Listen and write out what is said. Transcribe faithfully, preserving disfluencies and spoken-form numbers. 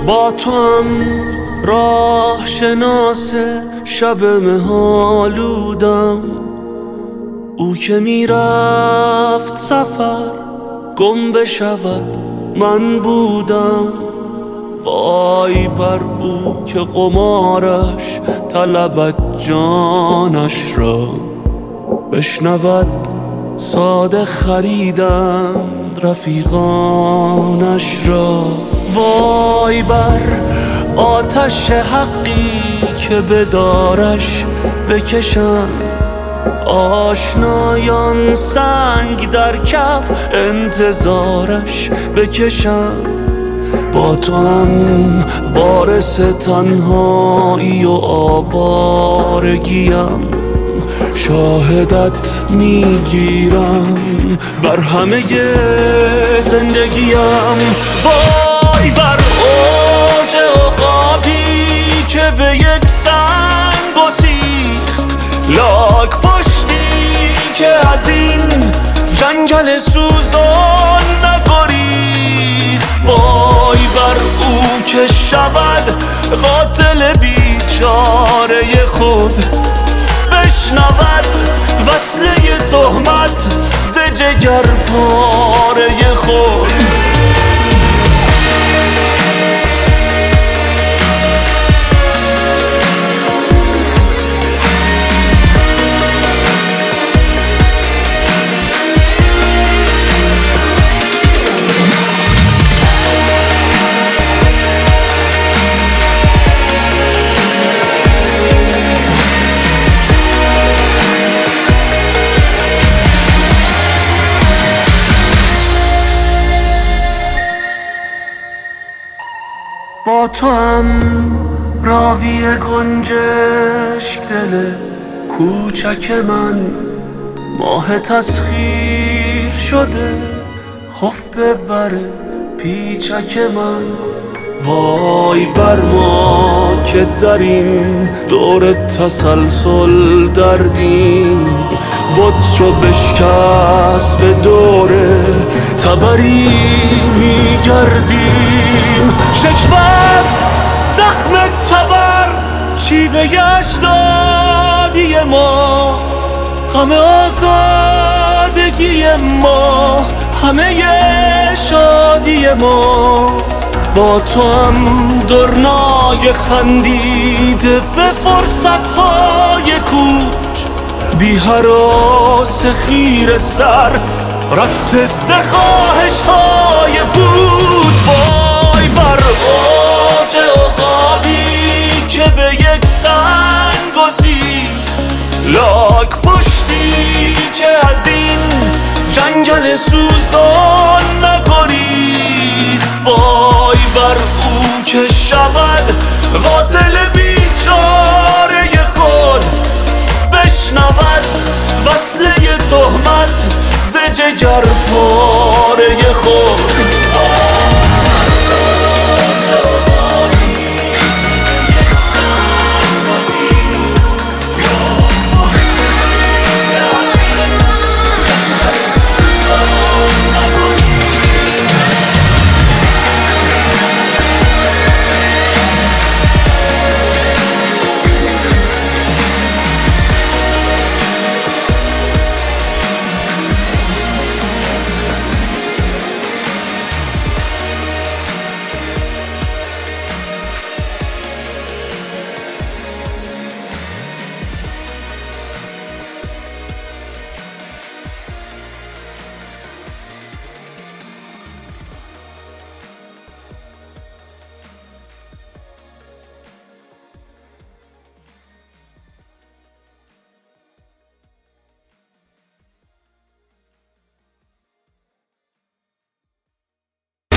با تو هم راه شناس شب مهالودم، او که میرفت سفر گم بشود من بودم. وای بر او که قمارش طلبد جانش را، بشنود ساده خریدند رفیقانش را. وای بر آتش حقی که به دارش بکشند آشنایان، سنگ در کف انتظارش بکشند. با تو هم وارث تنهایی و آوارگیم، شاهدت میگیرم بر همه زندگیم. وای بر اوج عقابی که به یک سنگ گسیخت، لاک پشتی که از این جنگل سوزان نگریخت. وای بر او که شود قاتل بیچاره خود، بشنود وصله تهمت ز جگر پاره خود. با تو هم راوی گنجشک دل کوچک من، ماه تسخیر شده خفته بر پیچک من. وای بر ما که در این دور تسلسل دردیم، بت چو بشکست به دور تبری میگردیم. شکوست زخم تبر شیوه اجدادی ماست، غم آزادگی ما همه شادی ماست. با تو هم درنای خندیده به فرصتهای کوچ، بی هراس خیر سر رسته ز خواهش‌های بود. وای بر اوج عقابی که به یک سنگ گسیخت، لاک پشتی که از این جنگل سوزان نگریخت. وای بر او که شود قاتل بیچاره خود، بشنود وصله تهمت ز جگر پاره خود.